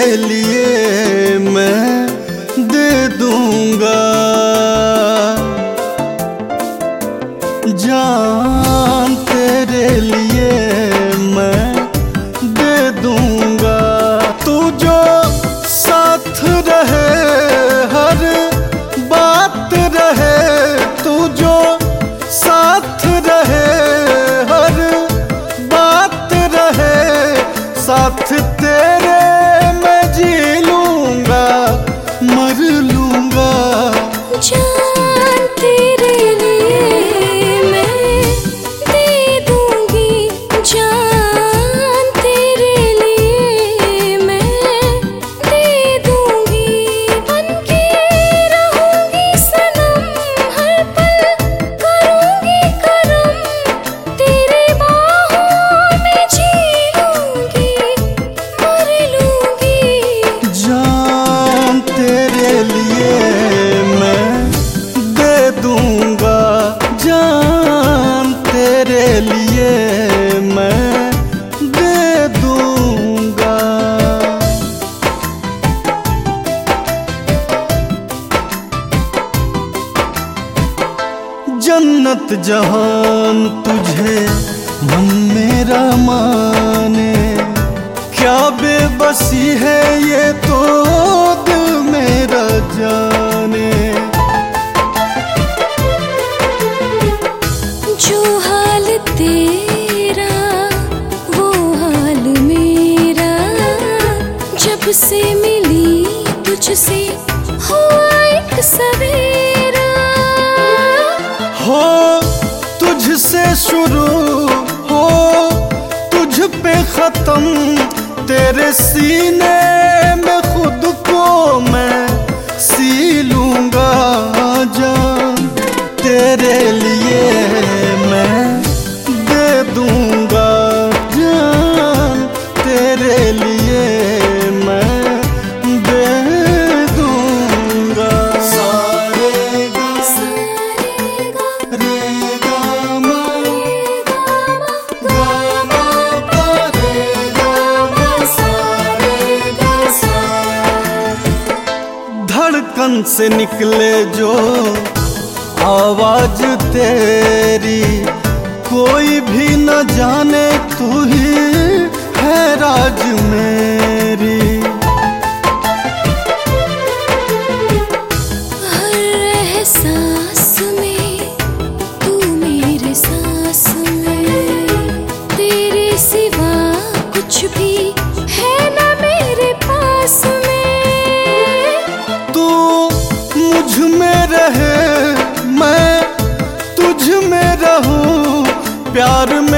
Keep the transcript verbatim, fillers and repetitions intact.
लिए मैं दे दूंगा, जान तेरे लिए मैं दे दूंगा। तू जो साथ रहे, हर बात रहे, तू जो साथ रहे, हर बात रहे, साथ तेरे मैं जी लूंगा, मर लूंगा। जान तेरे लिए मैं दे दूंगी, जान तेरे लिए मैं दे दूंगी। बनके रहूंगी सनम, हर पल करूंगी करम, तेरे बाहों में जी लूंगी, मर लूंगी। जान तेरे लिए मैं दे दूंगा, जान तेरे लिए मैं दे दूंगा। जन्नत जहान तुझे मन मेरा माने, क्या बेबसी है ये तो दिल मेरा जाने। जो हाल तेरा वो हाल मेरा, जब से मिली तुझसे हुआ एक सवेरा। हो तुझसे शुरू हो तुझ पे खत्म, तेरे सीने में खुद को मैं सी लूंगा। जान तेरे लिए मैं दे दूंगा, जान तेरे लिए मैं दे दूंगा। सारे गा सारे गा रे गा मा गा मा पा रे गा मा सारे गा सा। धड़कन से निकले जो आवाज तेरी, कोई भी न जाने तू ही है राज मेरी। हर एहसास में तू मेरे सांस में, तेरे सिवा कुछ भी है ना मेरे पास में। तू मुझ में रहे मैं तुझ में रहूं, प्यार में